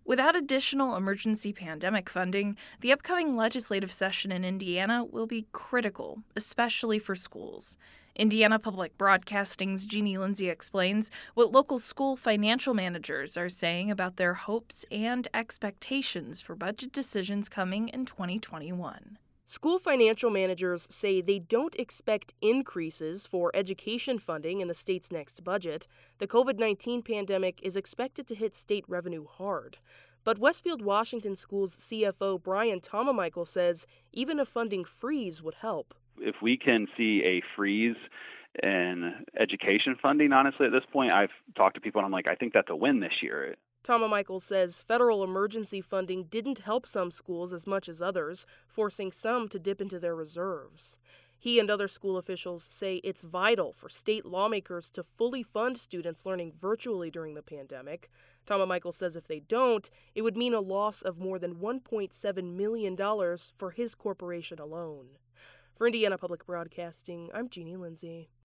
Without additional emergency pandemic funding, the upcoming legislative session in Indiana will be critical, especially for schools. Indiana Public Broadcasting's Jeannie Lindsay explains what local school financial managers are saying about their hopes and expectations for budget decisions coming in 2021. School financial managers say they don't expect increases for education funding in the state's next budget. The COVID-19 pandemic is expected to hit state revenue hard. But Westfield Washington School's CFO Brian Tomamichael says even a funding freeze would help. If we can see a freeze in education funding, honestly, at this point, I've talked to people and I'm like, I think that's a win this year. Tomamichael says federal emergency funding didn't help some schools as much as others, forcing some to dip into their reserves. He and other school officials say it's vital for state lawmakers to fully fund students learning virtually during the pandemic. Tomamichael says if they don't, it would mean a loss of more than $1.7 million for his corporation alone. For Indiana Public Broadcasting, I'm Jeannie Lindsay.